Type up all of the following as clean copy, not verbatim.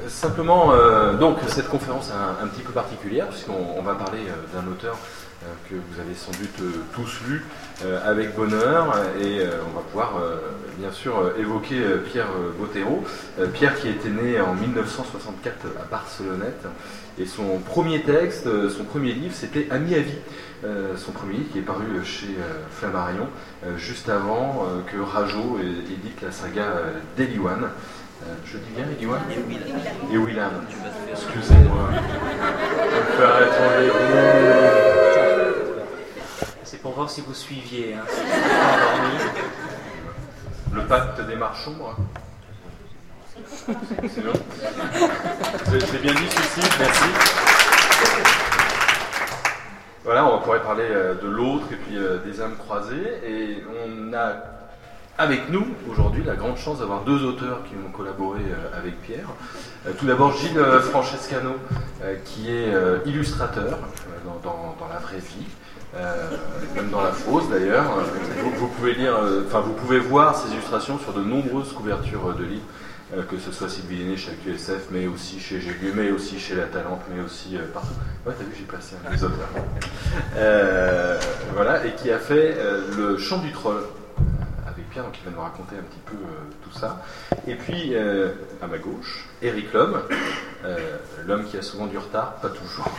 Simplement, donc cette conférence est un petit peu particulière, puisqu'on va parler d'un auteur que vous avez sans doute tous lu avec bonheur, et on va pouvoir bien sûr évoquer Pierre Bottero. Pierre qui était né en 1964 à Barcelonnette, et son premier texte, son premier livre, c'était Ami à vie, son premier livre qui est paru chez Flammarion, juste avant que Rajo édite la saga d'Eliwan. Je dis bien Eliwan et Willan. Excusez-moi. Je vais faire attendre. C'est pour voir si vous suiviez. Hein. Le pacte des marchands, moi. C'est bon. J'ai bien dit ceci, merci. Voilà, on pourrait parler de l'autre et puis des âmes croisées. Et on a avec nous aujourd'hui la grande chance d'avoir deux auteurs qui vont collaborer avec Pierre. Tout d'abord Gilles Francescano, qui est illustrateur dans la vraie vie. Même dans la fausse d'ailleurs. Vous pouvez lire, vous pouvez voir ces illustrations sur de nombreuses couvertures de livres, que ce soit Sylvie Lenné chez ActuSF, mais aussi chez Gégu, mais aussi chez La Talente, mais aussi partout. Ouais, t'as vu, j'ai placé un des auteurs. Voilà, et qui a fait Le Chant du Troll avec Pierre, donc il va nous raconter un petit peu tout ça. Et puis à ma gauche, Éric Lhomme, l'homme qui a souvent du retard, pas toujours.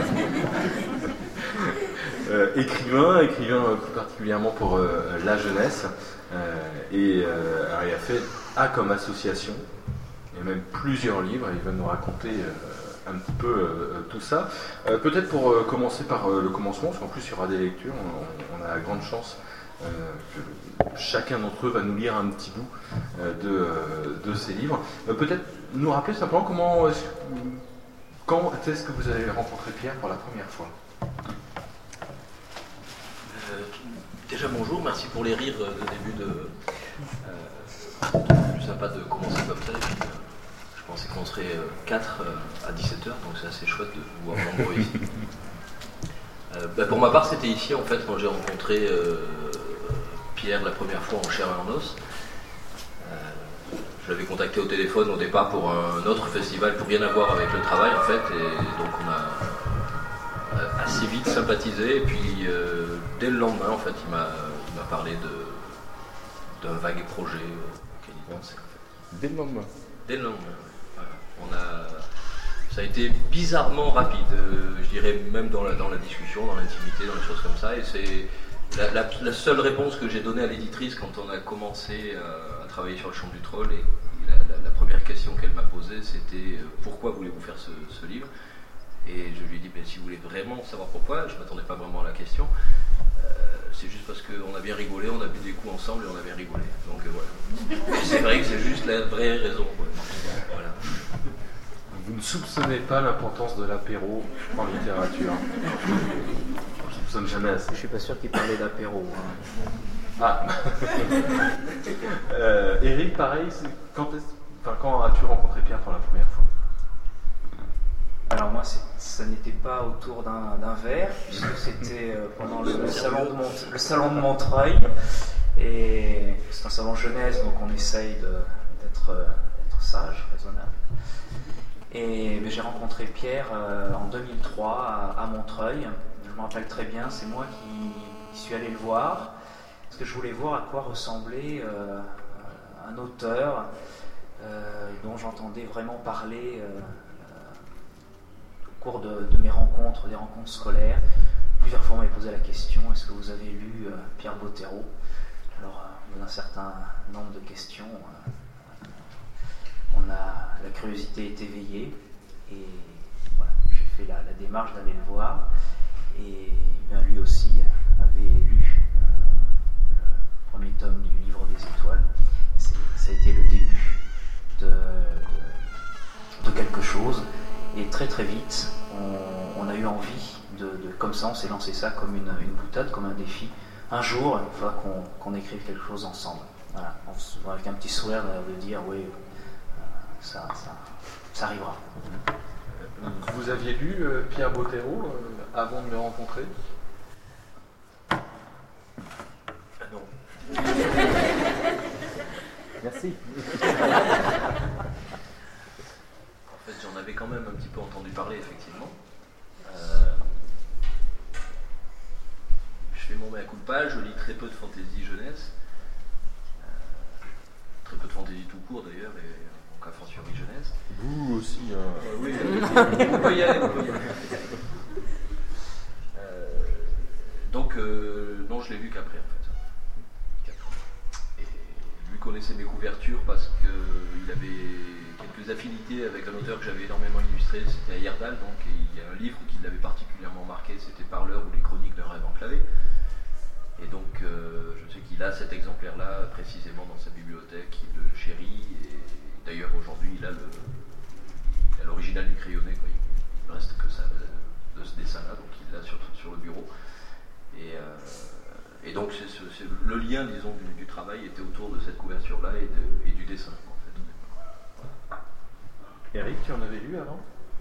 Écrivain plus particulièrement pour la jeunesse, et alors il a fait comme association, et même plusieurs livres, et il va nous raconter un petit peu tout ça. Peut-être pour commencer par le commencement, parce qu'en plus il y aura des lectures, on a la grande chance que chacun d'entre eux va nous lire un petit bout de ces livres. Peut-être nous rappeler simplement quand est-ce que vous avez rencontré Pierre pour la première fois? Déjà bonjour, merci pour les rires de début c'est plus sympa de commencer comme ça. Et puis, je pensais qu'on serait 4 à 17h, donc c'est assez chouette de vous voir nombreux ici. Pour ma part, c'était ici en fait quand j'ai rencontré Pierre la première fois en chair et en os. Je l'avais contacté au téléphone au départ pour un autre festival pour rien avoir avec le travail en fait, et donc on a assez vite sympathisé, et puis dès le lendemain en fait il m'a parlé d'un vague projet auquel il pensait en fait. Dès le lendemain. Dès le lendemain, voilà. Ça a été bizarrement rapide, je dirais même dans la discussion, dans l'intimité, dans les choses comme ça, et c'est la seule réponse que j'ai donnée à l'éditrice quand on a commencé à travailler sur Le Chant du Troll, et la première question qu'elle m'a posée c'était pourquoi voulez-vous faire ce livre? Et je lui ai dit, si vous voulez vraiment savoir pourquoi, je ne m'attendais pas vraiment à la question, c'est juste parce qu'on a bien rigolé, on a bu des coups ensemble et on a bien rigolé. Donc voilà. Et c'est vrai que c'est juste la vraie raison. Voilà. Vous ne soupçonnez pas l'importance de l'apéro en littérature. Je ne soupçonne jamais assez. Je ne suis pas sûr qu'il parlait d'apéro. Hein. Ah. Éric, pareil, quand as-tu rencontré Pierre pour la première fois? Alors moi, ça n'était pas autour d'un verre, puisque c'était pendant le salon de Montreuil, et c'est un salon jeunesse, donc on essaye d'être sage, raisonnable. Et j'ai rencontré Pierre en 2003 à Montreuil. Je me rappelle très bien, c'est moi qui suis allé le voir, parce que je voulais voir à quoi ressemblait un auteur dont j'entendais vraiment parler au cours de mes rencontres, des rencontres scolaires. Plusieurs fois on m'avait posé la question, est-ce que vous avez lu Pierre Bottero? Alors dans un certain nombre de questions, la curiosité est éveillée, et voilà, j'ai fait la démarche d'aller le voir, et bien, lui aussi avait lu le premier tome du Livre des Étoiles. Ça a été le début de quelque chose. Et très très vite, on a eu envie comme ça, on s'est lancé ça comme une boutade, comme un défi. Un jour, il faudra qu'on écrive quelque chose ensemble. Voilà, avec un petit sourire de dire oui, ça arrivera. Vous aviez lu Pierre Bottero avant de le rencontrer? Non. Merci. fait, j'en avais quand même un petit peu entendu parler, effectivement. Je fais mon mea culpa, je lis très peu de fantasy jeunesse. Très peu de fantasy tout court, d'ailleurs, et donc à fortiori jeunesse. Vous aussi, hein. Oui, on peut y aller. Donc, non, je l'ai vu qu'après, en fait. Et lui connaissait mes couvertures parce qu'il avait quelques affinités avec un auteur que j'avais énormément illustré, c'était Heyerdahl, donc, et il y a un livre qui l'avait particulièrement marqué, c'était Parleur ou les chroniques d'un rêve enclavé. Et donc, je sais qu'il a cet exemplaire-là précisément dans sa bibliothèque, il le chérit, et d'ailleurs aujourd'hui il a l'original du crayonné, quoi. Il ne reste que ça de ce dessin-là, donc il l'a sur le bureau. Et donc le lien, disons, du travail était autour de cette couverture-là et du dessin, en fait. Eric, tu en avais lu avant?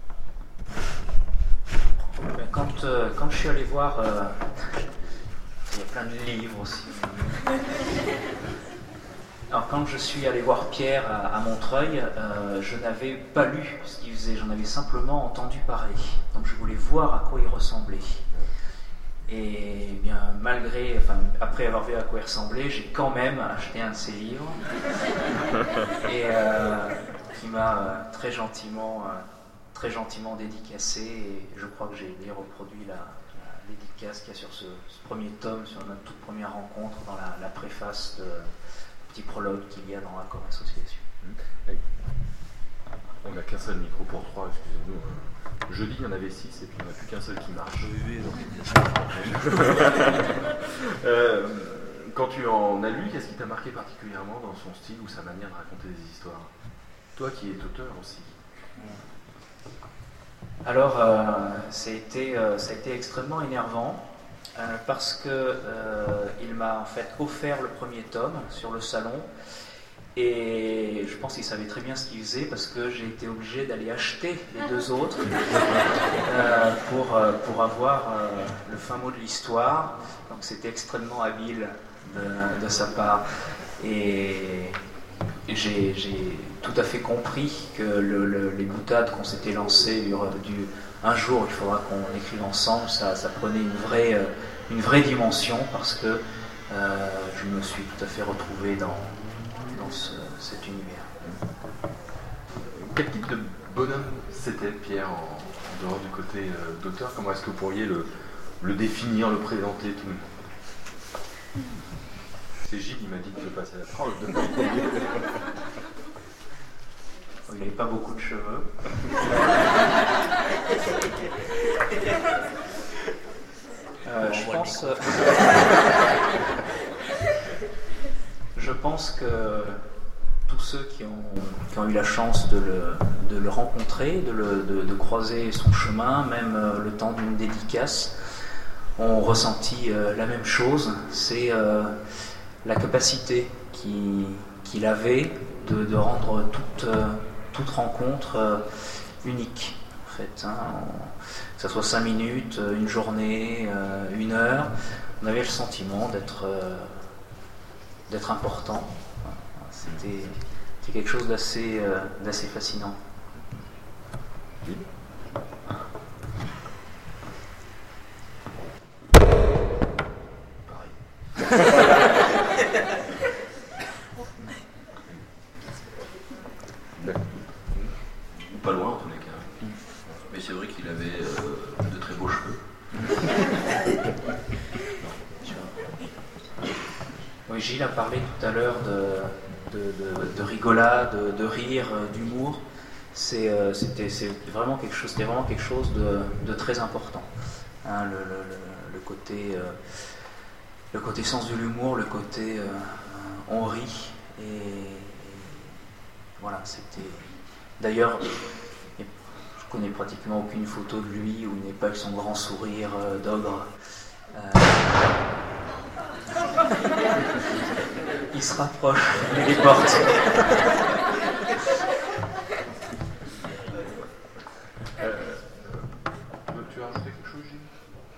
Quand je suis allé voir, il y a plein de livres aussi. Alors quand je suis allé voir Pierre à Montreuil, je n'avais pas lu ce qu'il faisait, j'en avais simplement entendu parler. Donc je voulais voir à quoi il ressemblait. Et bien après avoir vu à quoi il ressemblait, j'ai quand même acheté un de ses livres et qui m'a très gentiment dédicacé. Et je crois que j'ai reproduit la dédicace qu'il y a sur ce premier tome, sur notre toute première rencontre, dans la préface de petit prologue qu'il y a dans Accord Association. On n'a qu'un seul micro pour 3, excusez-nous. Jeudi, il y en avait 6 et puis il n'y en a plus qu'un seul qui marche. Quand tu en as lu, qu'est-ce qui t'a marqué particulièrement dans son style ou sa manière de raconter des histoires? Toi qui es auteur aussi. Alors, ça a été extrêmement énervant parce que il m'a en fait offert le premier tome sur le salon. Et je pense qu'il savait très bien ce qu'il faisait parce que j'ai été obligé d'aller acheter les deux autres pour avoir le fin mot de l'histoire. Donc c'était extrêmement habile de sa part. Et j'ai tout à fait compris que les boutades qu'on s'était lancées, un jour il faudra qu'on écrive ensemble, ça prenait une vraie dimension parce que je me suis tout à fait retrouvé dans cet univers. Quel type de bonhomme c'était, Pierre, en dehors du côté d'auteur? Comment est-ce que vous pourriez le définir, le présenter tout? C'est Gilles, il m'a dit de te passer la parole. Il n'avait pas beaucoup de cheveux. Je pense que tous ceux qui ont eu la chance de le rencontrer, de croiser son chemin, même le temps d'une dédicace, ont ressenti la même chose. C'est la capacité qu'il avait de rendre toute rencontre unique, en fait. Que ce soit 5 minutes, une journée, 1 heure, on avait le sentiment d'être important. C'était quelque chose d'assez fascinant. Pas loin en tous les cas. Mais c'est vrai qu'il avait de très beaux cheveux. Oui, Gilles a parlé tout à l'heure de rigolade, de rire, d'humour. C'était vraiment quelque chose de très important. Hein, le côté sens de l'humour, le côté on rit et voilà, c'était. D'ailleurs, je connais pratiquement aucune photo de lui où il n'est pas avec son grand sourire d'ogre. Il se rapproche, il les porte. Tu as rajouté quelque chose, Gilles?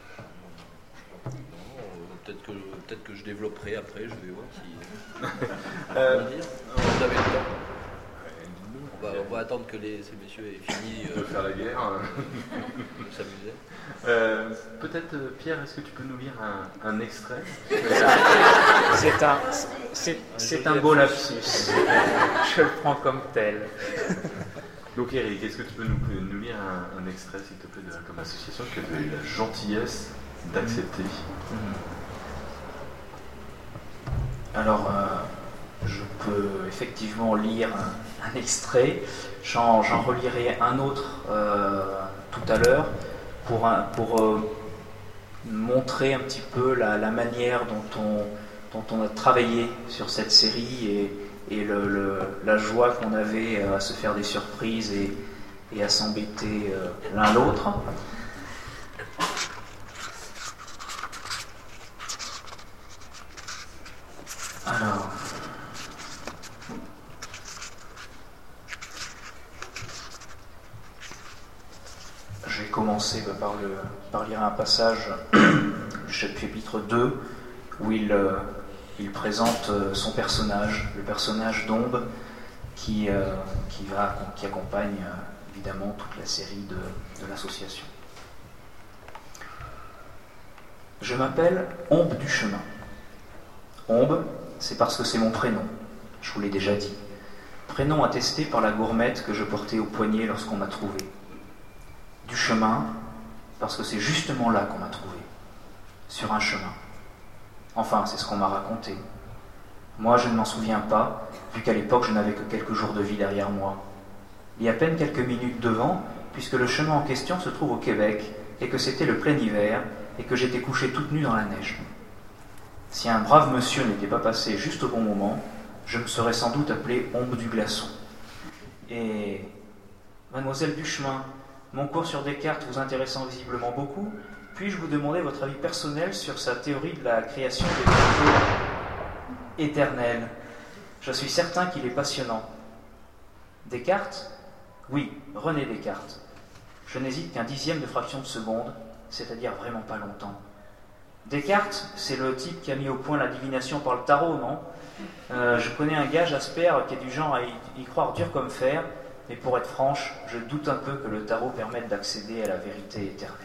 Peut-être que je développerai après, je vais voir si. Vous avez le temps. on va attendre que ces messieurs aient fini de faire la guerre. de s'amuser. Peut-être, Pierre, est-ce que tu peux nous lire un extrait? C'est un beau lapsus. Je le prends comme tel. Donc Eric, est-ce que tu peux nous lire un extrait, s'il te plaît, de Comme Association, que tu as eu la gentillesse d'accepter? Alors, je peux effectivement lire un extrait. J'en relirai un autre tout à l'heure pour montrer un petit peu la manière dont on a travaillé sur cette série et la joie qu'on avait à se faire des surprises et à s'embêter l'un l'autre. Alors, je vais commencer par lire un passage du chapitre 2 où il présente son personnage, le personnage d'Ombe qui accompagne évidemment toute la série de l'association. Je m'appelle Ombe du Chemin. Ombe, c'est parce que c'est mon prénom, je vous l'ai déjà dit. Prénom attesté par la gourmette que je portais au poignet lorsqu'on m'a trouvé. Du chemin, parce que c'est justement là qu'on m'a trouvé, sur un chemin. Enfin, c'est ce qu'on m'a raconté. Moi, je ne m'en souviens pas, vu qu'à l'époque, je n'avais que quelques jours de vie derrière moi. Il y a à peine quelques minutes devant, puisque le chemin en question se trouve au Québec, et que c'était le plein hiver, et que j'étais couché toute nue dans la neige. Si un brave monsieur n'était pas passé juste au bon moment, je me serais sans doute appelé Ombe du Glaçon. Et, mademoiselle Duchemin, mon cours sur Descartes vous intéressant visiblement beaucoup, puis-je vous demander votre avis personnel sur sa théorie de la création des vérités éternelles? Je suis certain qu'il est passionnant. Descartes? Oui, René Descartes. Je n'hésite qu'un dixième de fraction de seconde, c'est-à-dire vraiment pas longtemps. Descartes, c'est le type qui a mis au point la divination par le tarot, non? Je connais un gars, Jasper, qui est du genre à y croire dur comme fer, mais pour être franche, je doute un peu que le tarot permette d'accéder à la vérité éternelle.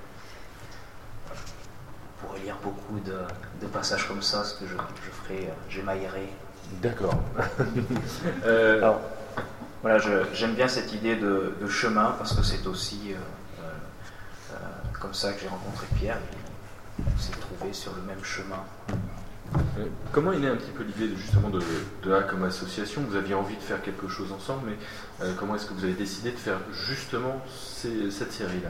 On pourrait lire beaucoup de passages comme ça, ce que je ferai, j'émaillerai. D'accord. Alors, voilà, j'aime bien cette idée de chemin, parce que c'est aussi comme ça que j'ai rencontré Pierre. On s'est trouvé sur le même chemin. Comment est née un petit peu l'idée justement de A comme association? Vous aviez envie de faire quelque chose ensemble, mais comment est-ce que vous avez décidé de faire justement cette série-là?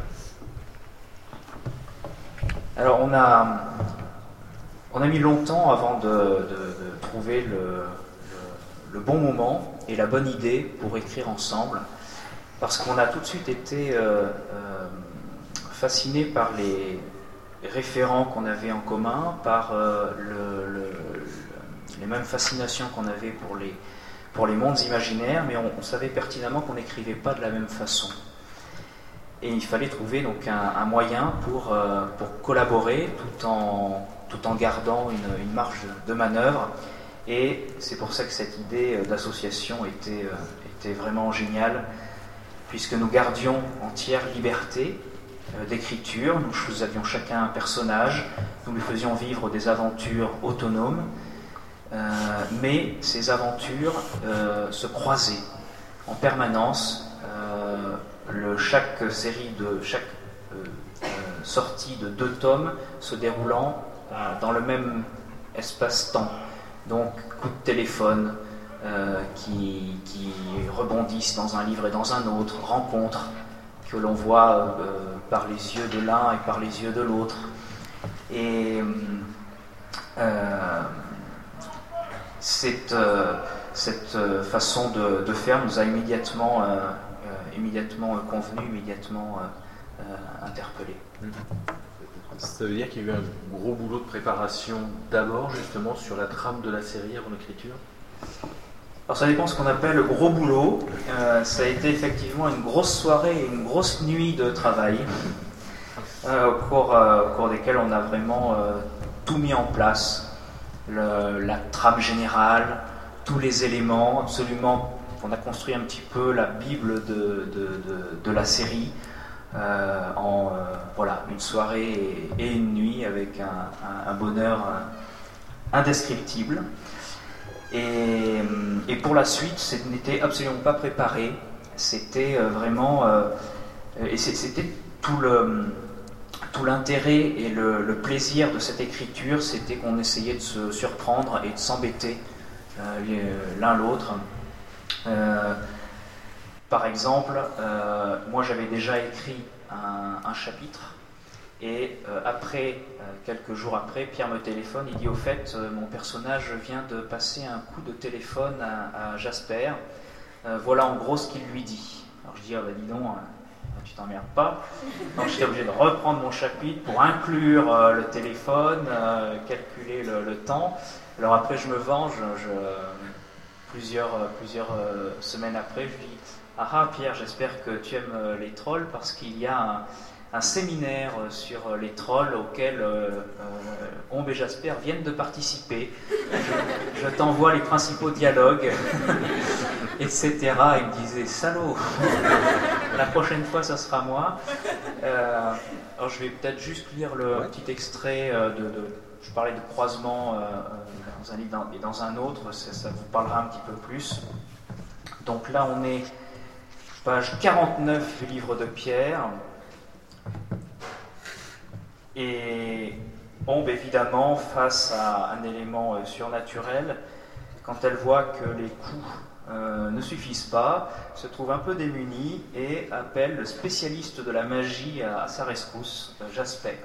Alors on a mis longtemps avant de trouver le bon moment et la bonne idée pour écrire ensemble, parce qu'on a tout de suite été fascinés par les référents qu'on avait en commun, par les mêmes fascinations qu'on avait pour les mondes imaginaires, mais on savait pertinemment qu'on n'écrivait pas de la même façon. Et il fallait trouver donc un moyen pour collaborer tout en gardant une marge de manœuvre. Et c'est pour ça que cette idée d'association était vraiment géniale, puisque nous gardions entière liberté d'écriture, nous avions chacun un personnage, nous lui faisions vivre des aventures autonomes, mais ces aventures se croisaient en permanence. Chaque sortie de 2 tomes se déroulant dans le même espace-temps. Donc, coups de téléphone qui rebondissent dans un livre et dans un autre, rencontres que l'on voit par les yeux de l'un et par les yeux de l'autre. Et cette façon de faire nous a immédiatement convenu, immédiatement interpellé. Ça veut dire qu'il y a eu un gros boulot de préparation d'abord justement sur la trame de la série avant l'écriture? Alors ça dépend de ce qu'on appelle le gros boulot. Ça a été effectivement une grosse soirée et une grosse nuit de travail au cours desquelles on a vraiment tout mis en place. La trame générale, tous les éléments, absolument on a construit un petit peu la Bible de la série en une soirée et une nuit avec un bonheur indescriptible. Et pour la suite, ce n'était absolument pas préparé. C'était vraiment... et c'était tout l'intérêt et le plaisir de cette écriture, c'était qu'on essayait de se surprendre et de s'embêter l'un l'autre. Par exemple, moi j'avais déjà écrit un chapitre, et quelques jours après, Pierre me téléphone, il dit: au fait, mon personnage vient de passer un coup de téléphone à Jasper, voilà en gros ce qu'il lui dit. Alors je dis: ah bah dis donc, tu t'emmerdes pas. Donc j'étais obligé de reprendre mon chapitre pour inclure le téléphone, calculer le temps. Alors après je me venge, plusieurs semaines après, je dis: ah Pierre, j'espère que tu aimes les trolls, parce qu'il y a un séminaire sur les trolls auquel Omb et Jasper viennent de participer. Je t'envoie les principaux dialogues, etc. Il me disait: salaud, la prochaine fois ça sera moi. Alors je vais peut-être juste lire le petit extrait je parlais de croisement dans un livre et dans un autre, ça vous parlera un petit peu plus. Donc là on est page 49 du livre de Pierre. Et Omb, évidemment, face à un élément surnaturel, quand elle voit que les coups ne suffisent pas, se trouve un peu démunie et appelle le spécialiste de la magie à sa rescousse, Jasper.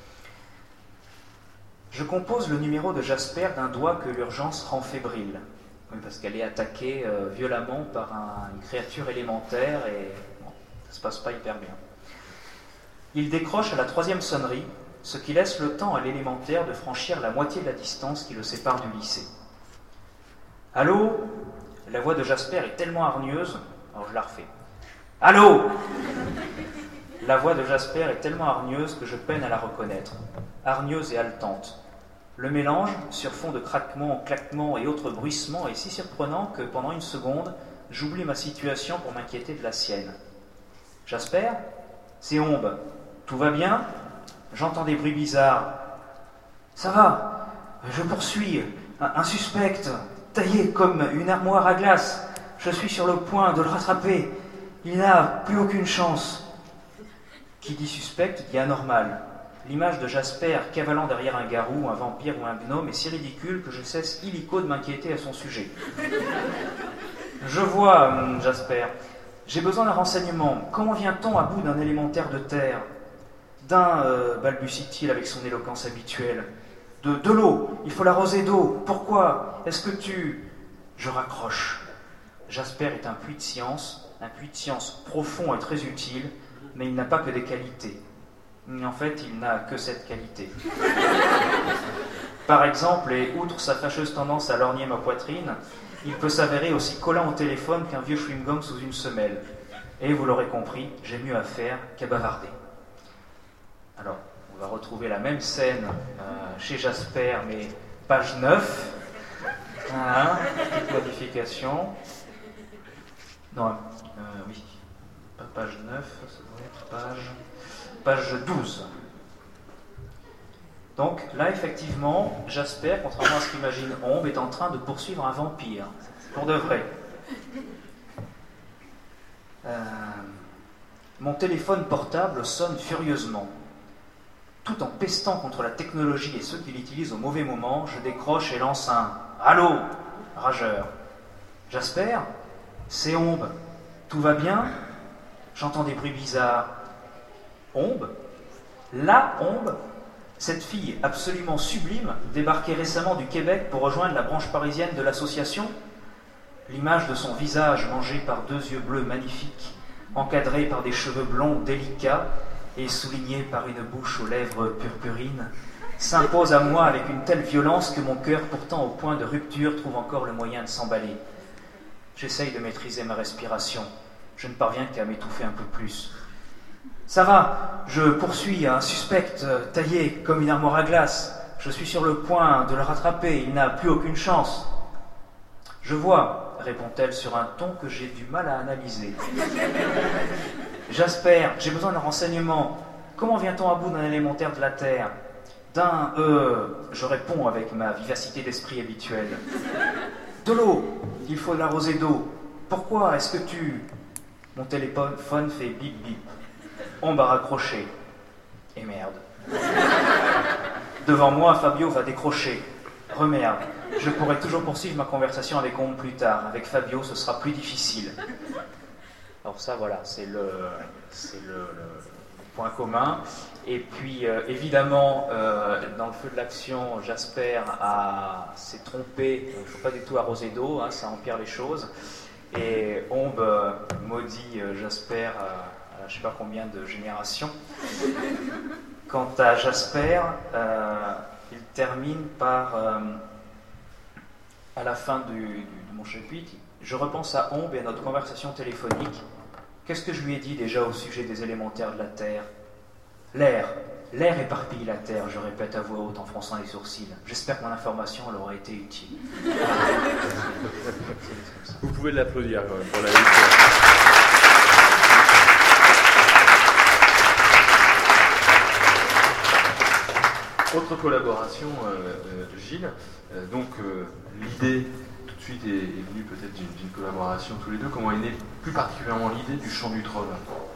Je compose le numéro de Jasper d'un doigt que l'urgence rend fébrile. Oui, parce qu'elle est attaquée violemment par une créature élémentaire et ça se passe pas hyper bien. Il décroche à la 3e sonnerie, ce qui laisse le temps à l'élémentaire de franchir la moitié de la distance qui le sépare du lycée. « Allô ?» La voix de Jasper est tellement hargneuse... Alors je la refais. « Allô ?» La voix de Jasper est tellement hargneuse que je peine à la reconnaître. Hargneuse et haletante. Le mélange, sur fond de craquements, claquements et autres bruissements, est si surprenant que pendant une seconde, j'oublie ma situation pour m'inquiéter de la sienne. « Jasper ? C'est Omb. Tout va bien ? J'entends des bruits bizarres. Ça va, je poursuis un suspect, taillé comme une armoire à glace. Je suis sur le point de le rattraper. Il n'a plus aucune chance. Qui dit suspect dit anormal. L'image de Jasper cavalant derrière un garou, un vampire ou un gnome est si ridicule que je cesse illico de m'inquiéter à son sujet. Je vois, Jasper. J'ai besoin d'un renseignement. Comment vient-on à bout d'un élémentaire de terre ? Balbutie-t-il avec son éloquence habituelle. De l'eau, il faut l'arroser d'eau. Pourquoi ? Est-ce que tu... Je raccroche. Jasper est un puits de science profond et très utile, mais il n'a pas que des qualités. En fait, il n'a que cette qualité. Par exemple, et outre sa fâcheuse tendance à lorgner ma poitrine, il peut s'avérer aussi collant au téléphone qu'un vieux chewing-gum sous une semelle. Et vous l'aurez compris, j'ai mieux à faire qu'à bavarder. Alors, on va retrouver la même scène chez Jasper, mais page 9. Voilà, petite modification. Non, oui, pas page 9, ça doit être page 12. Donc là, effectivement, Jasper, contrairement à ce qu'imagine Omb, est en train de poursuivre un vampire. Pour de vrai. Mon téléphone portable sonne furieusement. Tout en pestant contre la technologie et ceux qui l'utilisent au mauvais moment, je décroche et lance un « Allô ?» rageur. « Jasper ? C'est Omb. Tout va bien ? J'entends des bruits bizarres. » Omb ? La Omb ? Cette fille absolument sublime, débarquée récemment du Québec pour rejoindre la branche parisienne de l'association ? L'image de son visage mangé par 2 yeux bleus magnifiques, encadrés par des cheveux blonds délicats et souligné par une bouche aux lèvres purpurines, s'impose à moi avec une telle violence que mon cœur, pourtant au point de rupture, trouve encore le moyen de s'emballer. J'essaye de maîtriser ma respiration. Je ne parviens qu'à m'étouffer un peu plus. Ça va, je poursuis un suspect taillé comme une armoire à glace. Je suis sur le point de le rattraper, il n'a plus aucune chance. Je vois, répond-elle sur un ton que j'ai du mal à analyser. Jasper, j'ai besoin d'un renseignement. Comment vient-on à bout d'un élémentaire de la Terre ? Je réponds avec ma vivacité d'esprit habituelle. De l'eau, il faut de l'arroser d'eau. Pourquoi est-ce que tu... Mon téléphone fait bip bip. On va raccrocher. Et merde. Devant moi, Fabio va décrocher. Remerde. Je pourrais toujours poursuivre ma conversation avec Ombre plus tard. Avec Fabio, ce sera plus difficile. Alors ça, voilà, c'est le point commun. Et puis, évidemment, dans le feu de l'action, Jasper s'est trompé. Il ne faut pas du tout arroser d'eau, hein, ça empire les choses. Et Ombre maudit Jasper à je ne sais pas combien de générations. Quant à Jasper, il termine par, à la fin de mon chapitre, je repense à Ombre et à notre conversation téléphonique. Qu'est-ce que je lui ai dit déjà au sujet des élémentaires de la Terre ? L'air éparpille la Terre, je répète à voix haute en fronçant les sourcils. J'espère que mon information leur aura été utile. Vous pouvez l'applaudir quand même pour la lecture. Autre collaboration, Gilles. Donc l'idée tout de suite est venue peut-être d'une collaboration tous les deux. Comment est née plus particulièrement l'idée du Chant du Troll ?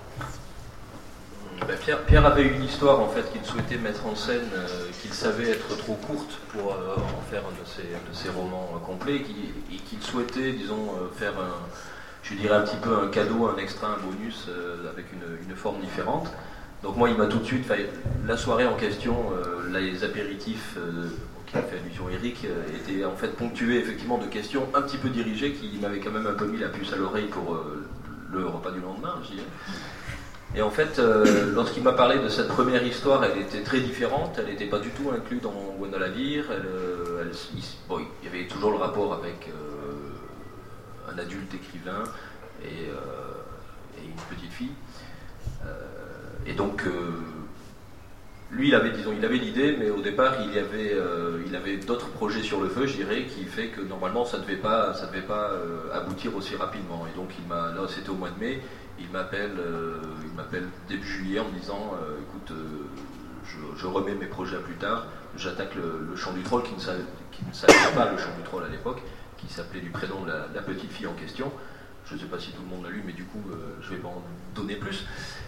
Pierre avait une histoire en fait qu'il souhaitait mettre en scène, qu'il savait être trop courte pour en faire un de ses romans complets, et qu'il souhaitait, disons, faire je dirais un petit peu un cadeau, un extra, un bonus avec une forme différente. Donc moi il m'a tout de suite fait la soirée en question, les apéritifs qui a fait allusion Eric, étaient en fait ponctués effectivement de questions un petit peu dirigées qui m'avaient quand même un peu mis la puce à l'oreille pour le repas du lendemain, je dirais. Et en fait, lorsqu'il m'a parlé de cette première histoire, elle était très différente, elle n'était pas du tout inclue dans Gwendolavir, il y avait toujours le rapport avec un adulte écrivain et une petite fille. Et donc, lui, il avait l'idée, mais au départ, il avait d'autres projets sur le feu, je dirais, qui fait que normalement, ça ne devait pas aboutir aussi rapidement. Et donc, là, c'était au mois de mai. Il m'appelle début juillet en me disant écoute, je remets mes projets à plus tard, j'attaque le Chant du Troll, qui ne s'appelait pas le Chant du Troll à l'époque, qui s'appelait du prénom de la petite fille en question. Je ne sais pas si tout le monde l'a lu, mais du coup je vais pas en donner plus.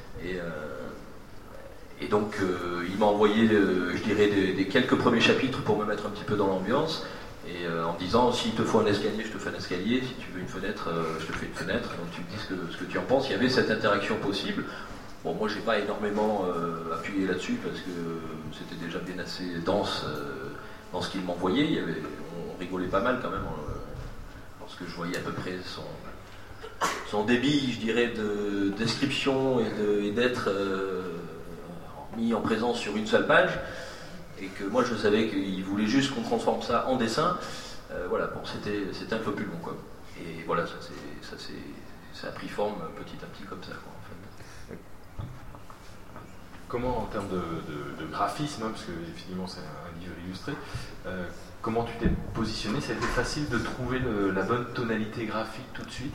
Et donc il m'a envoyé je dirais des quelques premiers chapitres pour me mettre un petit peu dans l'ambiance. Et en me disant, s'il te faut un escalier, je te fais un escalier, si tu veux une fenêtre, je te fais une fenêtre, donc tu me dis ce que tu en penses. Il y avait cette interaction possible. Bon, moi j'ai pas énormément appuyé là-dessus parce que c'était déjà bien assez dense dans ce qu'il m'envoyait. On rigolait pas mal quand même lorsque je voyais à peu près son débit, je dirais, de description et d'être mis en présence sur une seule page. Et que moi je savais qu'il voulait juste qu'on transforme ça en dessin, voilà, bon, c'était un peu plus long, quoi. Et voilà, ça a pris forme petit à petit comme ça, quoi, en fait. Comment, en termes de graphisme, hein, parce que finalement c'est un livre illustré, comment tu t'es positionné ? Ça a été facile de trouver la bonne tonalité graphique tout de suite ?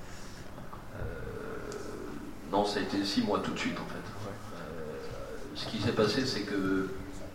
Non, ça a été 6 mois tout de suite, en fait. Ouais. Ce qui s'est passé, c'est que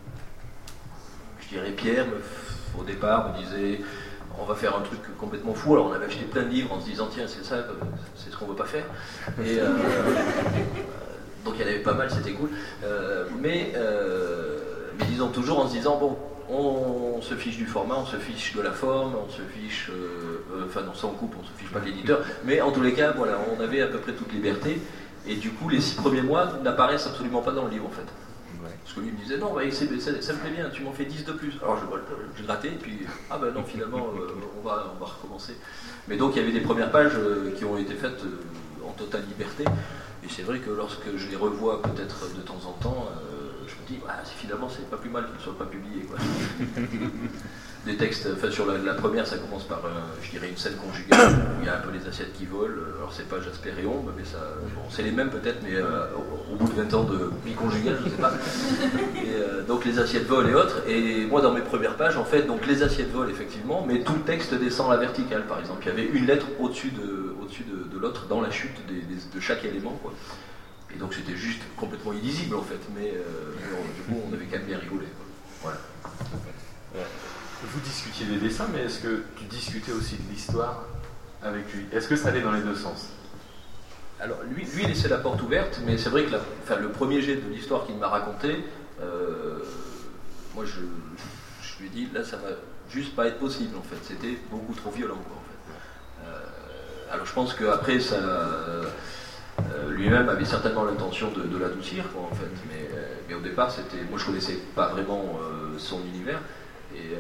je dirais Pierre, au départ, me disait on va faire un truc complètement fou. Alors on avait acheté plein de livres en se disant tiens, c'est ça, c'est ce qu'on veut pas faire. Et donc il y en avait pas mal, c'était cool. Mais disons toujours en se disant bon, on se fiche du format, on se fiche de la forme, on se fiche. Enfin non, ça on coupe, on se fiche pas de l'éditeur. Mais en tous les cas, voilà, on avait à peu près toute liberté. Et du coup, les 6 premiers mois n'apparaissent absolument pas dans le livre en fait. Parce que lui me disait non, ça me plaît bien, tu m'en fais 10 de plus. Alors je grattais, et puis non, finalement on va recommencer. Mais donc il y avait des premières pages qui ont été faites en totale liberté. Et c'est vrai que lorsque je les revois peut-être de temps en temps, je je me dis, finalement c'est pas plus mal qu'il ne soit pas publié, quoi. Des textes, enfin sur la première, ça commence par, je dirais, une scène conjugale où il y a un peu les assiettes qui volent. Alors c'est pas Jasper et Ombre, mais ça, bon, c'est les mêmes peut-être, mais au bout de 20 ans de vie conjugale, je sais pas. Et, donc les assiettes volent et autres. Et moi dans mes premières pages, en fait, donc les assiettes volent effectivement, mais tout le texte descend à la verticale. Par exemple, il y avait une lettre au-dessus de l'autre dans la chute de chaque élément, quoi. Et donc c'était juste complètement illisible en fait, mais du coup on avait quand même bien rigolé, quoi. Voilà. Vous discutiez des dessins, mais est-ce que tu discutais aussi de l'histoire avec lui? Est-ce que ça allait dans les deux sens? Alors lui il laissait la porte ouverte, mais c'est vrai que le premier jet de l'histoire qu'il m'a raconté, moi je lui ai dit, là ça va juste pas être possible en fait, c'était beaucoup trop violent, quoi, en fait. Alors je pense qu'après ça... lui-même avait certainement l'intention de l'adoucir, quoi, en fait, mais au départ c'était... Moi je connaissais pas vraiment son univers, et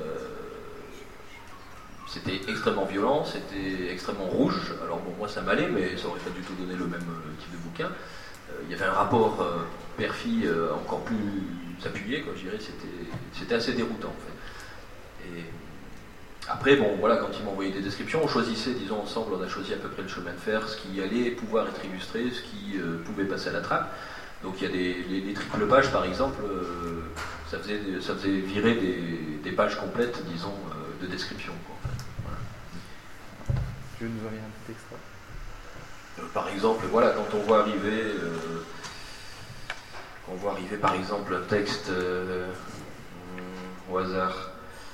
c'était extrêmement violent, c'était extrêmement rouge. Alors bon, moi ça m'allait, mais ça aurait pas du tout donné le même type de bouquin. Il y avait un rapport père-fille encore plus appuyé, quoi, je dirais, c'était assez déroutant en fait. Et après, bon, voilà, quand il m'envoyait des descriptions, on choisissait, disons ensemble, on a choisi à peu près le chemin de fer, ce qui allait pouvoir être illustré, ce qui pouvait passer à la trappe. Donc il y a les triples pages, par exemple, ça faisait virer des pages complètes, disons, de description, quoi, en fait. Voilà. Tu veux nous envoyer un petit extrait? Par exemple, voilà, quand on voit arriver, par exemple, un texte au hasard.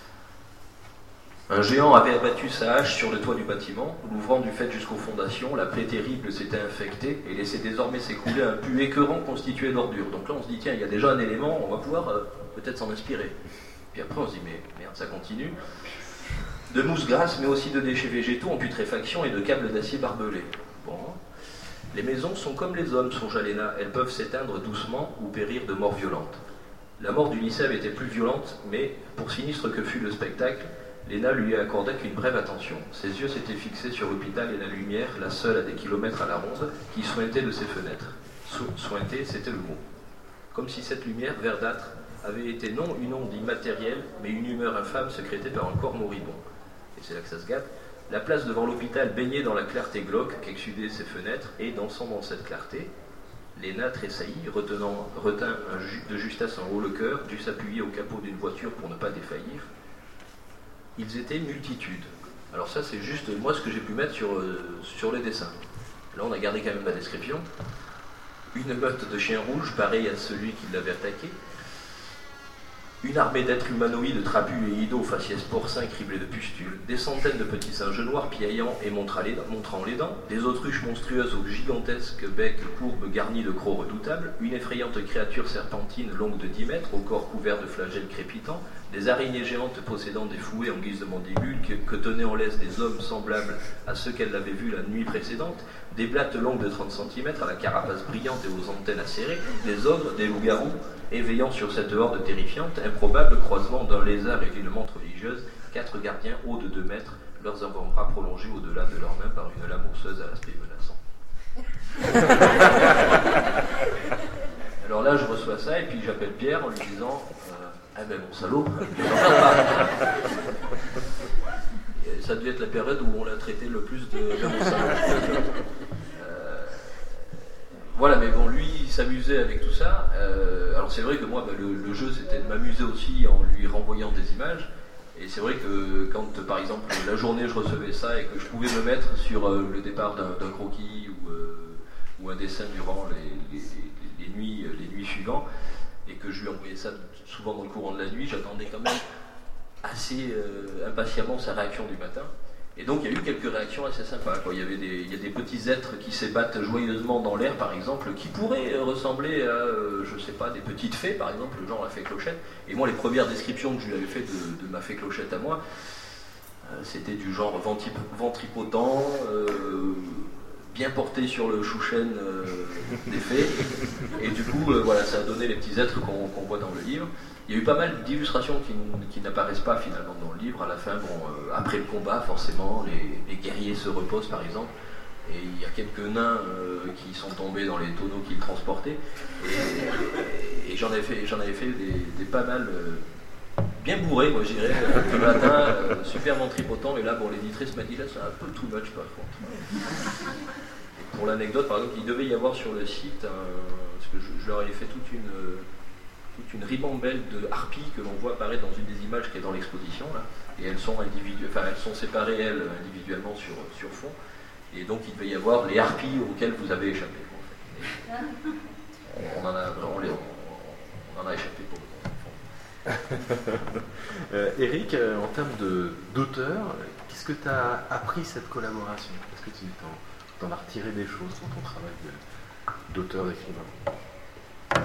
Un géant avait abattu sa hache sur le toit du bâtiment, l'ouvrant du fait jusqu'aux fondations, la plaie terrible s'était infectée et laissait désormais s'écouler un pu écœurant constitué d'ordures. Donc là on se dit, tiens, il y a déjà un élément, on va pouvoir peut-être s'en inspirer. Puis après on se dit, mais merde, ça continue. De mousse grasse, mais aussi de déchets végétaux en putréfaction et de câbles d'acier barbelés. Bon. Les maisons sont comme les hommes, songe Léna, elles peuvent s'éteindre doucement ou périr de mort violente. La mort du lycée avait été plus violente, mais pour sinistre que fut le spectacle, Léna lui accordait qu'une brève attention. Ses yeux s'étaient fixés sur l'hôpital et la lumière, la seule à des kilomètres à la ronde, qui sointait de ses fenêtres. Sointer, c'était le mot. Comme si cette lumière verdâtre avait été non une onde immatérielle, mais une humeur infâme sécrétée par un corps moribond. Et c'est là que ça se gâte. La place devant l'hôpital baignait dans la clarté glauque qu'exsudaient ses fenêtres, et dansant dans cette clarté, Léna tressaillit, retint de justesse en haut le cœur, dut s'appuyer au capot d'une voiture pour ne pas défaillir. Ils étaient multitudes. Alors ça c'est juste moi ce que j'ai pu mettre sur les dessins. Là on a gardé quand même ma description. Une meute de chiens rouges, pareil à celui qui l'avait attaqué. Une armée d'êtres humanoïdes trapus et hideux aux faciès porcins criblés de pustules, des centaines de petits singes noirs piaillant et montrant les dents, des autruches monstrueuses aux gigantesques becs courbes garnis de crocs redoutables, une effrayante créature serpentine longue de 10 mètres, au corps couvert de flagelles crépitants, des araignées géantes possédant des fouets en guise de mandibules que tenaient en laisse des hommes semblables à ceux qu'elle avait vus la nuit précédente, des blattes longues de 30 cm à la carapace brillante et aux antennes acérées, des ogres, des loups-garous, éveillant sur cette horde terrifiante, improbable croisement d'un lézard et d'une menthe religieuse, 4 gardiens hauts de 2 mètres, leurs avant-bras prolongés au-delà de leurs mains par une lame osseuse à l'aspect menaçant. Alors là, je reçois ça et puis j'appelle Pierre en lui disant ah ben mon salaud, ça devait être la période où on l'a traité le plus de mon salaud. Voilà, mais bon, lui, il s'amusait avec tout ça. Alors c'est vrai que moi, le jeu, c'était de m'amuser aussi en lui renvoyant des images. Et c'est vrai que quand, par exemple, la journée, je recevais ça et que je pouvais me mettre sur le départ d'un croquis ou un dessin durant les nuits suivantes, et que je lui envoyais ça souvent dans le courant de la nuit, j'attendais quand même assez impatiemment sa réaction du matin. Et donc il y a eu quelques réactions assez sympas, quoi. Il y a des petits êtres qui s'ébattent joyeusement dans l'air, par exemple, qui pourraient ressembler à, je sais pas, des petites fées, par exemple, genre la fée Clochette. Et moi, les premières descriptions que je lui avais fait de ma fée Clochette à moi, c'était du genre ventripotent, bien porté sur le chouchen des fées. Et du coup, voilà, ça a donné les petits êtres qu'on voit dans le livre. Il y a eu pas mal d'illustrations qui n'apparaissent pas finalement dans le livre. À la fin, bon, après le combat, forcément, les guerriers se reposent par exemple. et il y a quelques nains qui sont tombés dans les tonneaux qu'ils transportaient, et j'en avais fait des pas mal bien bourrés, moi je dirais, le matin, super ventripotent, et là bon, l'éditrice m'a dit là c'est un peu too much par contre. Et pour l'anecdote, par exemple, il devait y avoir sur le site, parce que je leur ai fait toute une ribambelle de harpies que l'on voit apparaître dans une des images qui est dans l'exposition là, et elles sont séparées elles individuellement sur fond, et donc il devait y avoir les harpies auxquelles vous avez échappé en fait. On en a échappé pour Eric, en termes d'auteur, qu'est-ce que tu as appris cette collaboration? Est-ce que tu t'en as retiré des choses dans ton travail d'auteur, d'écrivain?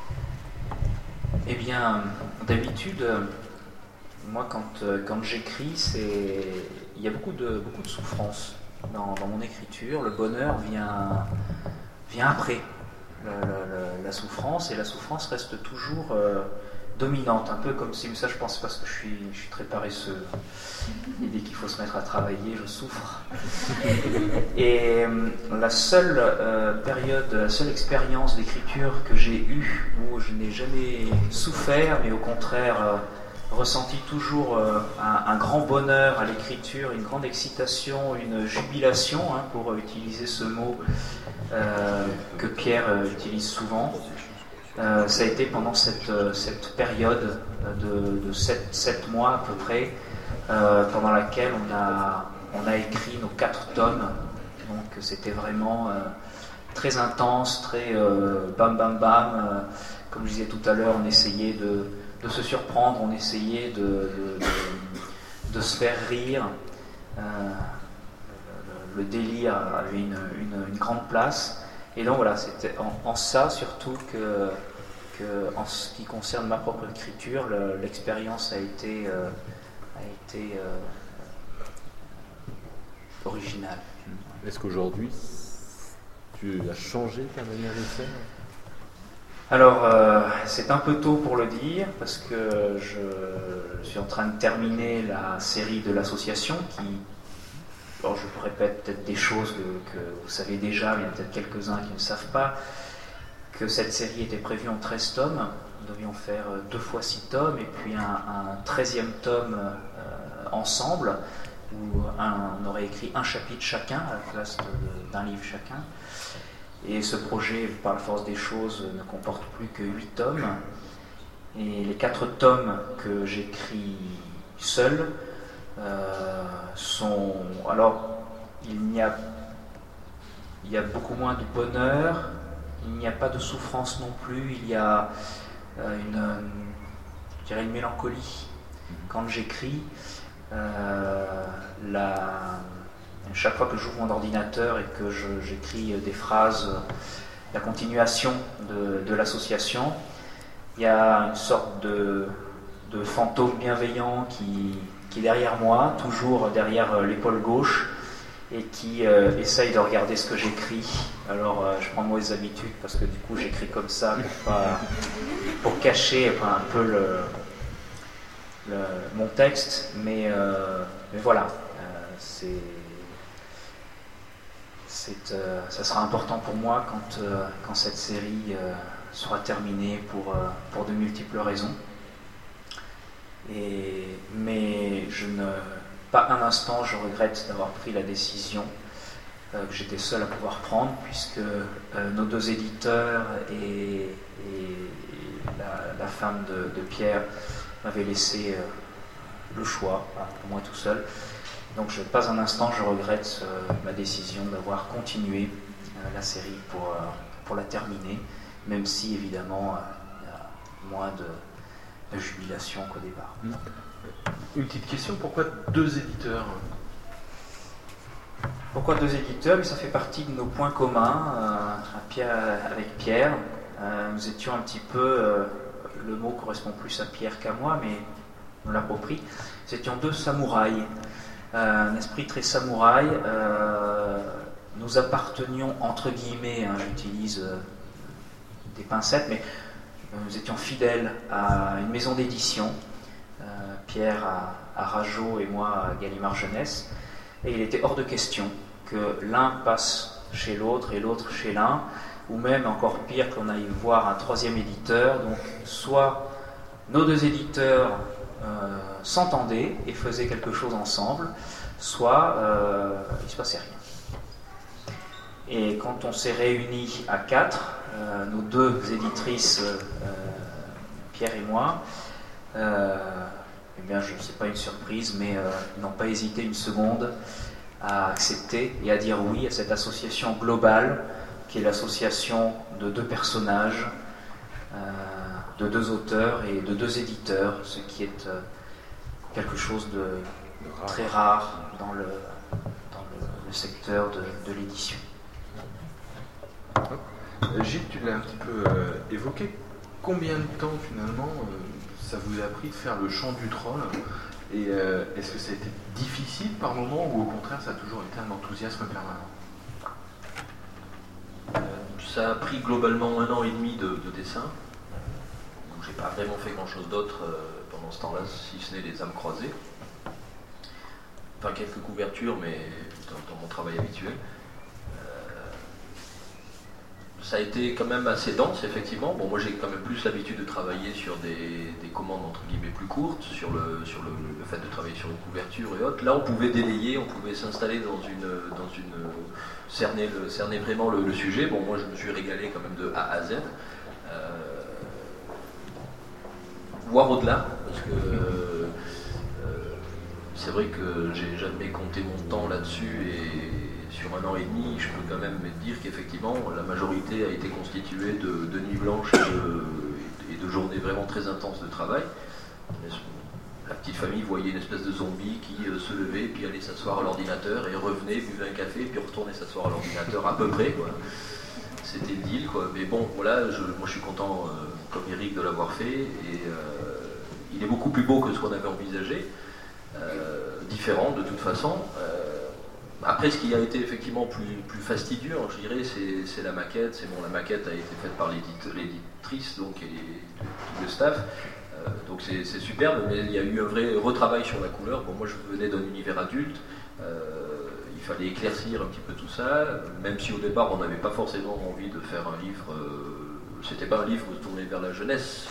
Eh bien, d'habitude, moi quand j'écris, il y a beaucoup de souffrance dans mon écriture. Le bonheur vient après la souffrance, et la souffrance reste toujours dominante, un peu comme si, mais ça je pense parce que je suis très paresseux, et dès qu'il faut se mettre à travailler, je souffre. Et la seule expérience d'écriture que j'ai eue où je n'ai jamais souffert, mais au contraire ressenti toujours un grand bonheur à l'écriture, une grande excitation, une jubilation, pour utiliser ce mot que Pierre utilise souvent. Ça a été pendant cette période de 7 mois à peu près, pendant laquelle on a écrit nos 4 tomes. Donc c'était vraiment très intense, très bam bam bam. Comme je disais tout à l'heure, on essayait de se surprendre, on essayait de se faire rire. Le délire avait une grande place. Et donc voilà, c'était en ça surtout que en ce qui concerne ma propre écriture, l'expérience a été originale. Est-ce qu'aujourd'hui, tu as changé ta manière de faire? Alors, c'est un peu tôt pour le dire, parce que je suis en train de terminer la série de l'association alors je vous répète peut-être des choses que vous savez déjà, mais il y a peut-être quelques-uns qui ne savent pas, que cette série était prévue en 13 tomes. Nous devions faire 2 fois 6 tomes, et puis un 13e tome ensemble, où on aurait écrit un chapitre chacun, à la place d'un livre chacun. Et ce projet, par la force des choses, ne comporte plus que 8 tomes. Et les 4 tomes que j'écris seul sont... Alors, il y a beaucoup moins de bonheur, il n'y a pas de souffrance non plus, il y a je dirais une mélancolie. Quand j'écris, chaque fois que j'ouvre mon ordinateur et que j'écris des phrases, la continuation de l'association, il y a une sorte de fantôme bienveillant qui est derrière moi, toujours derrière l'épaule gauche, et qui essaye de regarder ce que j'écris. Alors je prends de mauvaises habitudes parce que du coup j'écris comme ça pour cacher un peu mon texte, mais voilà, ça sera important pour moi quand cette série sera terminée pour de multiples raisons. Mais pas un instant je regrette d'avoir pris la décision que j'étais seul à pouvoir prendre, puisque nos 2 éditeurs et la femme de Pierre m'avaient laissé le choix, pour moi tout seul. Donc pas un instant je regrette ma décision d'avoir continué la série pour la terminer, même si évidemment il y a moins de jubilation qu'au départ. Une petite question, pourquoi 2 éditeurs? Pourquoi 2 éditeurs? Mais ça fait partie de nos points communs avec Pierre. Nous étions un petit peu, le mot correspond plus à Pierre qu'à moi, mais on l'approprie. Nous étions 2 samouraïs, un esprit très samouraï. Nous appartenions, entre guillemets, j'utilise des pincettes, mais nous étions fidèles à une maison d'édition, Pierre à Rageot et moi à Gallimard Jeunesse, et il était hors de question que l'un passe chez l'autre et l'autre chez l'un, ou même encore pire qu'on aille voir un troisième éditeur. Donc soit nos deux éditeurs s'entendaient et faisaient quelque chose ensemble, soit il ne se passait rien. Et quand on s'est réunis à 4, nos deux éditrices, Pierre et moi, eh bien, c'est pas une surprise, mais ils n'ont pas hésité une seconde à accepter et à dire oui à cette association globale, qui est l'association de 2 personnages, de 2 auteurs et de 2 éditeurs, ce qui est quelque chose de très rare dans le secteur de l'édition. Gilles, tu l'as un petit peu évoqué. Combien de temps finalement ça vous a pris de faire le chant du troll, et est-ce que ça a été difficile par moment, ou au contraire ça a toujours été un enthousiasme permanent? Ça a pris globalement 1 an et demi de dessin. J'ai pas vraiment fait grand chose d'autre pendant ce temps-là, si ce n'est les âmes croisées. Enfin, quelques couvertures, mais dans mon travail habituel. Ça a été quand même assez dense, effectivement. Bon, moi j'ai quand même plus l'habitude de travailler sur des commandes entre guillemets plus courtes, sur le fait de travailler sur une couverture et autres. Là, on pouvait délayer, on pouvait s'installer dans une cerner vraiment le sujet. Bon, moi je me suis régalé quand même de A à Z. Voire au-delà, parce que c'est vrai que j'ai jamais compté mon temps là-dessus, et sur 1 an et demi, je peux quand même dire qu'effectivement la majorité a été constituée de nuits blanches et de journées vraiment très intenses de travail. La petite famille voyait une espèce de zombie qui se levait, puis allait s'asseoir à l'ordinateur et revenait, buvait un café, puis retournait s'asseoir à l'ordinateur à peu près, quoi. C'était le deal, quoi. Mais bon, voilà, moi je suis content, comme Eric, de l'avoir fait, et il est beaucoup plus beau que ce qu'on avait envisagé, différent de toute façon. Après, ce qui a été effectivement plus fastidieux, je dirais, c'est la maquette. La maquette a été faite par l'éditrice, donc, et tout le staff. Donc c'est superbe, mais il y a eu un vrai retravail sur la couleur. Bon, moi je venais d'un univers adulte, il fallait éclaircir un petit peu tout ça, même si au départ on n'avait pas forcément envie de faire un livre, c'était pas un livre tourné vers la jeunesse,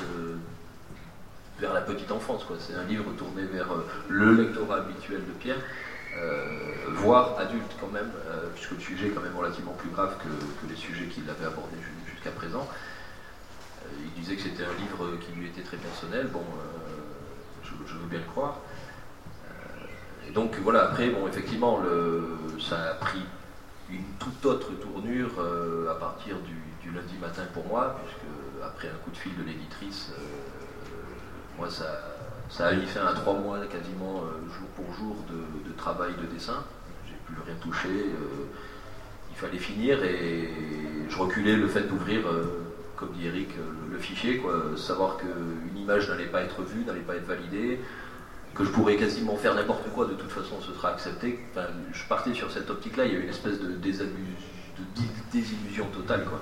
vers la petite enfance, quoi. C'est un livre tourné vers le lectorat habituel de Pierre, voire adulte quand même, puisque le sujet est quand même relativement plus grave que les sujets qu'il avait abordés jusqu'à présent. Il disait que c'était un livre qui lui était très personnel. Bon, je veux bien le croire. Et donc voilà, après, bon, effectivement, ça a pris une toute autre tournure à partir du lundi matin pour moi, puisque après un coup de fil de l'éditrice, moi ça a fait un 3 mois quasiment jour pour jour de travail de dessin. J'ai plus rien touché. Il fallait finir, et je reculais le fait d'ouvrir, comme dit Eric, le fichier, quoi. Savoir qu'une image n'allait pas être vue, n'allait pas être validée, que je pourrais quasiment faire n'importe quoi, de toute façon ce sera accepté. Enfin, je partais sur cette optique-là, il y a eu une espèce de désillusion totale, quoi.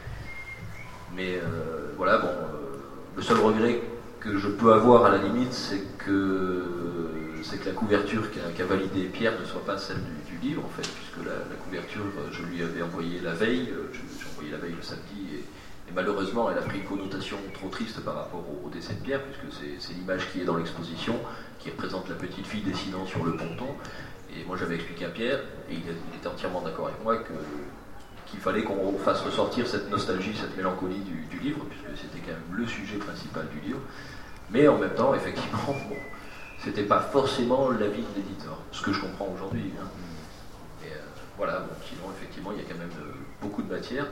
Mais voilà, bon, le seul regret que je peux avoir à la limite, c'est que la couverture qu'a validée Pierre ne soit pas celle du livre, en fait, puisque la couverture, je lui avais envoyé la veille, j'ai envoyé la veille le samedi, et malheureusement, elle a pris une connotation trop triste par rapport au dessin de Pierre, puisque c'est l'image qui est dans l'exposition, qui représente la petite fille dessinant sur le ponton. Et moi, j'avais expliqué à Pierre, et il était entièrement d'accord avec moi, qu'il fallait qu'on fasse ressortir cette nostalgie, cette mélancolie du livre, puisque c'était quand même le sujet principal du livre. Mais en même temps, effectivement, bon, c'était pas forcément l'avis de l'éditeur, ce que je comprends aujourd'hui. Hein. Et voilà, bon, sinon, effectivement, il y a quand même beaucoup de matière.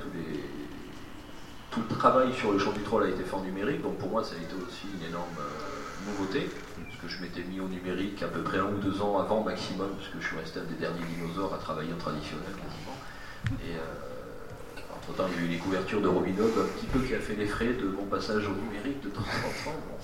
Tout le travail sur le chant du troll a été fait en numérique, donc pour moi ça a été aussi une énorme nouveauté, parce que je m'étais mis au numérique à peu près 1 ou 2 ans avant maximum, parce que je suis resté un des derniers dinosaures à travailler en traditionnel quasiment. Et entre-temps, il y a eu les couvertures de Robin Hood, un petit peu qui a fait les frais de mon passage au numérique de temps en temps. Bon.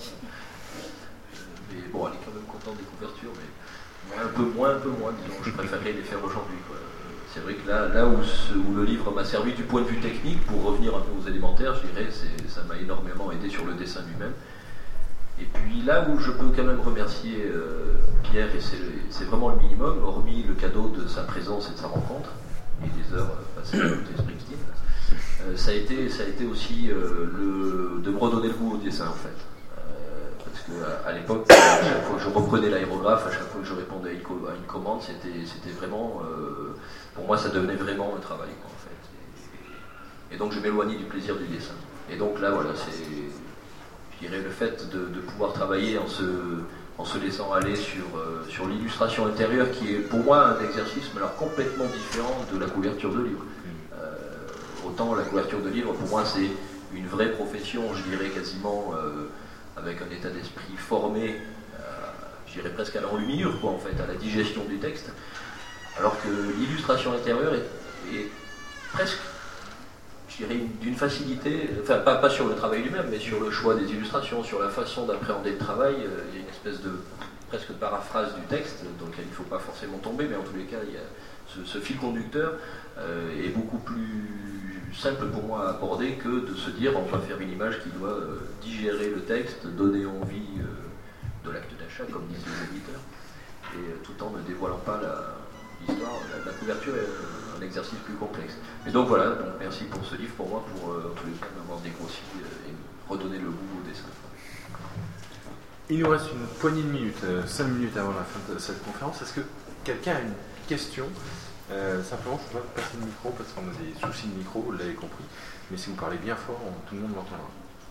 Mais bon, elle est quand même contente des couvertures, mais un peu moins, disons, je préférerais les faire aujourd'hui, quoi. C'est vrai que là où le livre m'a servi du point de vue technique, pour revenir un peu aux élémentaires, je dirais, ça m'a énormément aidé sur le dessin lui-même. Et puis là où je peux quand même remercier Pierre, et c'est vraiment le minimum, hormis le cadeau de sa présence et de sa rencontre, et des heures passées à côté de Springsteen, ça a été aussi de me redonner le goût au dessin en fait. Parce qu'à l'époque, à chaque fois que je reprenais l'aérographe, à chaque fois que je répondais à une commande, c'était vraiment, pour moi ça devenait vraiment un travail quoi, en fait. Et donc je m'éloignais du plaisir du dessin. Et donc là voilà, c'est, je dirais, le fait de pouvoir travailler en se laissant aller sur l'illustration intérieure, qui est pour moi un exercice mais alors complètement différent de la couverture de livre. Autant la couverture de livre, pour moi, c'est une vraie profession, je dirais quasiment avec un état d'esprit formé, je dirais presque à l'enluminure, quoi, en fait, à la digestion du texte. Alors que l'illustration intérieure est presque, je dirais, d'une facilité, enfin, pas sur le travail lui-même, mais sur le choix des illustrations, sur la façon d'appréhender le travail. Il y a une espèce de presque paraphrase du texte, dans lequel il ne faut pas forcément tomber, mais en tous les cas, il y a ce fil conducteur est beaucoup plus simple pour moi à aborder que de se dire on va faire une image qui doit digérer le texte, donner envie de l'acte d'achat, comme disent les éditeurs, et tout en ne dévoilant pas l'histoire. La couverture est un exercice plus complexe. Et donc voilà, donc merci pour ce livre, pour moi, pour en tous les cas m'avoir dégrossi et redonner le goût au dessin. Il nous reste une poignée de minutes, 5 minutes avant la fin de cette conférence. Est-ce que quelqu'un a une question? Simplement, je ne peux pas passer le micro parce qu'on a des soucis de micro, vous l'avez compris. Mais si vous parlez bien fort, tout le monde l'entendra.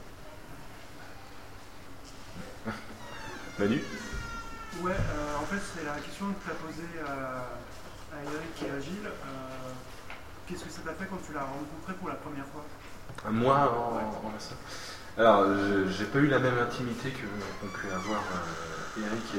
Manu? Ouais, en fait, c'est la question que tu as posée à Eric et à Gilles. Qu'est-ce que ça t'a fait quand tu l'as rencontré pour la première fois? Moi, en ça. Alors, j'ai pas eu la même intimité qu'ont pu avoir Eric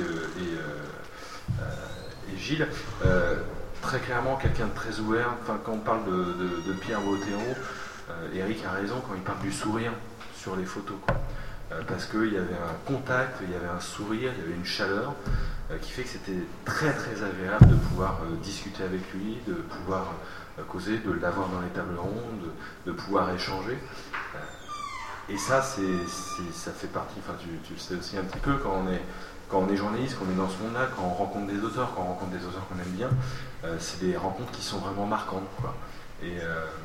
et Gilles. Très clairement, quelqu'un de très ouvert. Enfin, quand on parle de Pierre Bottero, Eric a raison quand il parle du sourire sur les photos, quoi. Parce qu'il y avait un contact, il y avait un sourire, il y avait une chaleur qui fait que c'était très très agréable de pouvoir discuter avec lui, de pouvoir causer, de l'avoir dans les tables rondes, de pouvoir échanger. Et ça, ça fait partie, enfin tu le sais aussi un petit peu, quand on est journaliste, qu'on est dans ce monde-là, quand on rencontre des auteurs, qu'on aime bien, c'est des rencontres qui sont vraiment marquantes, quoi. Et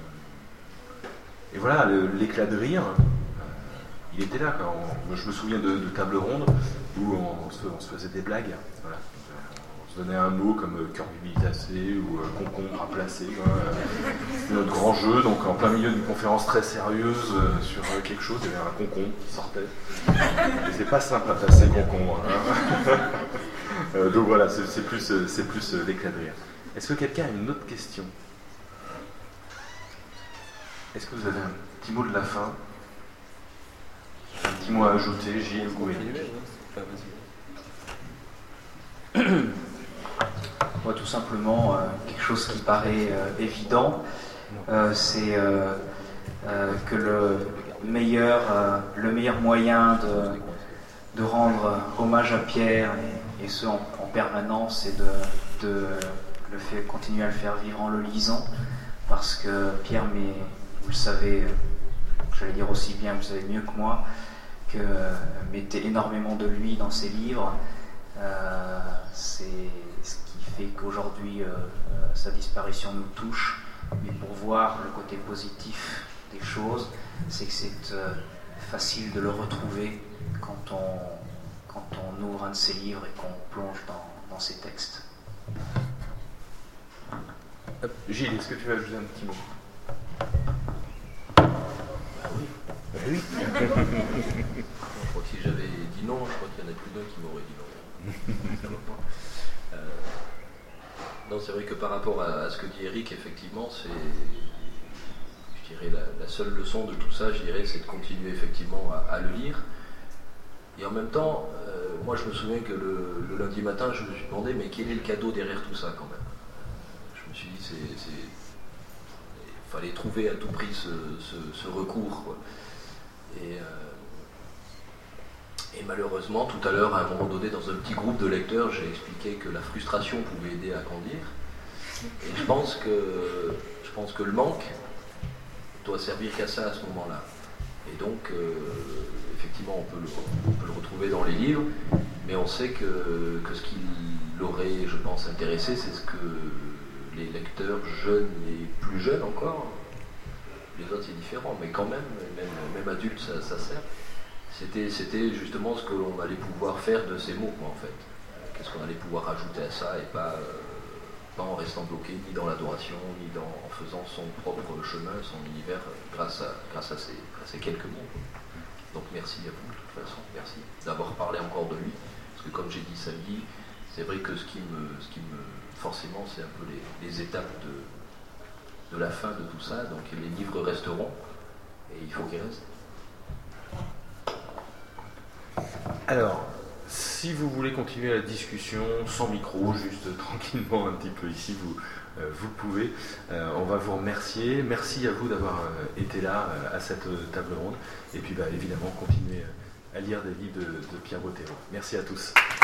voilà, l'éclat de rire, il était là, quoi. Je me souviens de tables rondes où on se faisait des blagues, voilà. On se donnait un mot comme curbitacé ou concombre à placer, c'était notre grand jeu. Donc en plein milieu d'une conférence très sérieuse sur quelque chose, il y avait un concombre qui sortait. Et c'est pas simple à placer concombre, hein. Donc voilà, c'est plus l'éclat de rire. Est-ce que quelqu'un a une autre question? Est-ce que vous avez un petit mot de la fin? Un petit mot à ajouter, Gilles ou Eric? Moi, tout simplement, quelque chose qui paraît évident, c'est que le meilleur moyen de rendre hommage à Pierre, et ce en permanence, c'est de continuer à le faire vivre en le lisant, parce que Pierre, vous le savez, j'allais dire aussi bien, vous le savez mieux que moi, que mettait énormément de lui dans ses livres. C'est ce qui fait qu'aujourd'hui sa disparition nous touche, mais pour voir le côté positif des choses, c'est que c'est facile de le retrouver quand on ouvre un de ses livres et qu'on plonge dans ses textes. Gilles, est-ce que tu veux ajouter un petit mot? Oui. Oui. Je crois que si j'avais dit non, je crois qu'il y en a plus d'un qui m'aurait dit non. Non, c'est vrai que par rapport à ce que dit Eric, effectivement, c'est, je dirais, la seule leçon de tout ça, je dirais, c'est de continuer effectivement à le lire. Et en même temps, moi je me souviens que le lundi matin, je me suis demandé, mais quel est le cadeau derrière tout ça quand même? Je me suis dit, il fallait trouver à tout prix ce recours, quoi. Et malheureusement, tout à l'heure, à un moment donné, dans un petit groupe de lecteurs, j'ai expliqué que la frustration pouvait aider à grandir. Et je pense que le manque doit servir qu'à ça à ce moment-là. Et donc, effectivement, on peut le retrouver dans les livres, mais on sait que ce qui l'aurait, je pense, intéressé, c'est ce que les lecteurs jeunes et plus jeunes encore, les autres c'est différent, mais quand même, même adultes, ça sert. C'était justement ce qu'on allait pouvoir faire de ces mots, quoi, en fait. Qu'est-ce qu'on allait pouvoir rajouter à ça, et pas en restant bloqué ni dans l'adoration, ni en faisant son propre chemin, son univers, grâce à ces quelques mots. Donc merci à vous, de toute façon, merci d'avoir parlé encore de lui, parce que comme j'ai dit samedi, c'est vrai que ce qui me forcément, c'est un peu les étapes de la fin de tout ça, donc les livres resteront, et il faut qu'ils restent. Alors, si vous voulez continuer la discussion sans micro, juste tranquillement un petit peu ici, vous pouvez. On va vous remercier. Merci à vous d'avoir été là à cette table ronde. Et puis évidemment, continuez à lire des livres de Pierre Bottero. Merci à tous.